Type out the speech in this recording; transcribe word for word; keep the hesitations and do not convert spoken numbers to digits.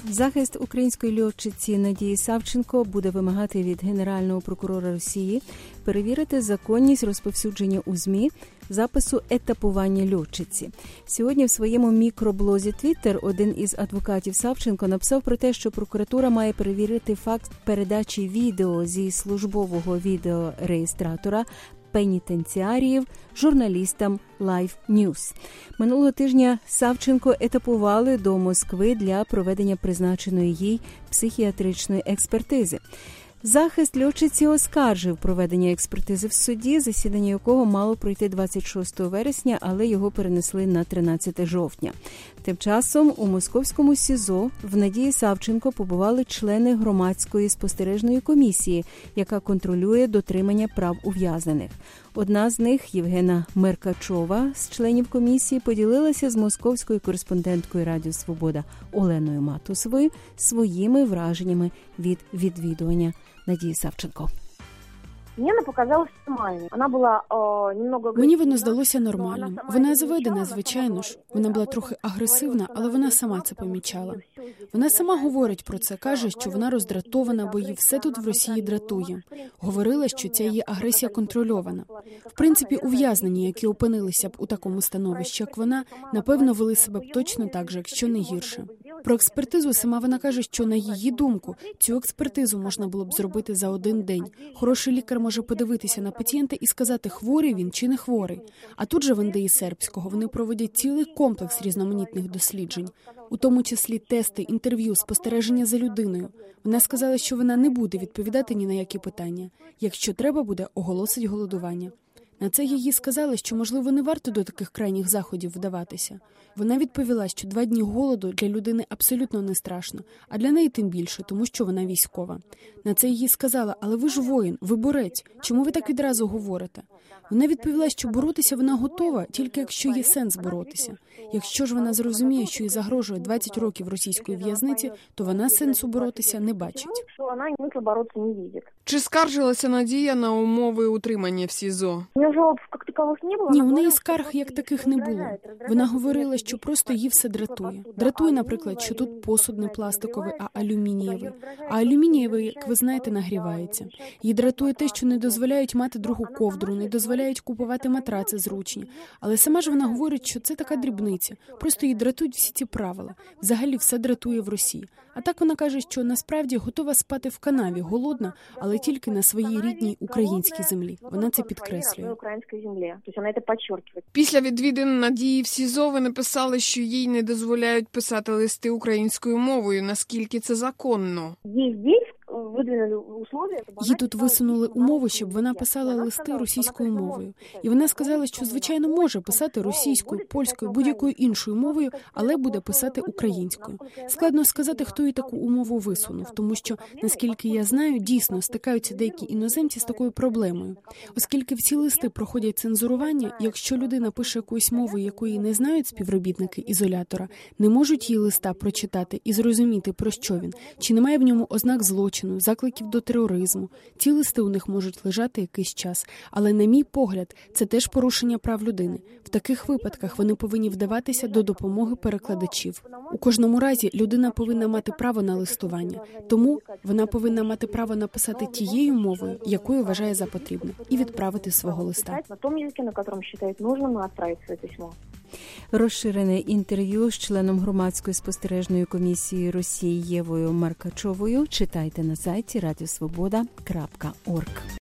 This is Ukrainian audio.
Захист української льотчиці Надії Савченко буде вимагати від Генерального прокурора Росії перевірити законність розповсюдження у ЗМІ запису етапування льотчиці. Сьогодні в своєму мікроблозі Twitter один із адвокатів Савченко написав про те, що прокуратура має перевірити факт передачі відео зі службового відеореєстратора пенітенціаріїв журналістам Live News. Минулого тижня Савченко етапували до Москви для проведення призначеної їй психіатричної експертизи. Захист льотчиці оскаржив проведення експертизи в суді, засідання якого мало пройти двадцять шостого вересня, але його перенесли на тринадцяте жовтня. Тим часом у московському СІЗО в Надії Савченко побували члени громадської спостережної комісії, яка контролює дотримання прав ув'язнених. Одна з них, Євгена Меркачова, з членів комісії, поділилася з московською кореспонденткою Радіо Свобода Оленою Матусовою своїми враженнями від відвідування Надії Савченко. Мені вона показалась нормальною. Вона була о, немного... Мені воно здалося нормальним. Вона заведена, звичайно ж. Вона була трохи агресивна, але вона сама це помічала. Вона сама говорить про це, каже, що вона роздратована, бо її все тут в Росії дратує. Говорила, що ця її агресія контрольована. В принципі, ув'язнені, які опинилися б у такому становищі, як вона, напевно, вели себе б точно так же, якщо не гірше. Про експертизу сама вона каже, що, на її думку, цю експертизу можна було б зробити за один день. Хороший лікар може подивитися на пацієнта і сказати, хворий він чи не хворий. А тут же в ен де і сербського вони проводять цілий комплекс різноманітних досліджень, у тому числі тести, інтерв'ю, спостереження за людиною. Вона сказала, що вона не буде відповідати ні на які питання. Якщо треба буде, оголосить голодування. На це їй сказали, що, можливо, не варто до таких крайніх заходів вдаватися. Вона відповіла, що два дні голоду для людини абсолютно не страшно, а для неї тим більше, тому що вона військова. На це їй сказала, але ви ж воїн, ви борець, чому ви так відразу говорите? Вона відповіла, що боротися вона готова, тільки якщо є сенс боротися. Якщо ж вона зрозуміє, що їй загрожує двадцять років російської в'язниці, то вона сенсу боротися не бачить. Чи скаржилася Надія на умови утримання в СІЗО? Ні, у неї скарг як таких не було. Вона говорила, що просто її все дратує. Дратує, наприклад, що тут посуд не пластиковий, а алюмінієвий. А алюмінієвий, як ви знаєте, нагрівається. Її дратує те, що не дозволяють мати другу ковдру, не дозволяють купувати матраци зручні. Але сама ж вона говорить, що це така дрібниця. Просто її дратують всі ці правила. Взагалі все дратує в Росії. А так вона каже, що насправді готова спати в канаві, голодна, але тільки на своїй рідній українській землі. Вона це підкреслює. Після відвідин Надії в СІЗО ви написали, що їй не дозволяють писати листи українською мовою. Наскільки це законно? Їй тут висунули умови, щоб вона писала листи російською мовою. І вона сказала, що, звичайно, може писати російською, польською, будь-якою іншою мовою, але буде писати українською. Складно сказати, хто їй таку умову висунув, тому що, наскільки я знаю, дійсно стикаються деякі іноземці з такою проблемою. Оскільки всі листи проходять цензурування, якщо людина пише якоюсь мовою, якої не знають співробітники ізолятора, не можуть її листа прочитати і зрозуміти, про що він, чи немає в ньому ознак злочину, закликів до тероризму. Ці листи у них можуть лежати якийсь час. Але, на мій погляд, це теж порушення прав людини. В таких випадках вони повинні вдаватися до допомоги перекладачів. У кожному разі людина повинна мати право на листування. Тому вона повинна мати право написати тією мовою, якою вважає за потрібне, і відправити свого листа. Розширене інтерв'ю з членом громадської спостережної комісії Росії Євою Меркачовою читайте на сайті радіо свобода крапка орг.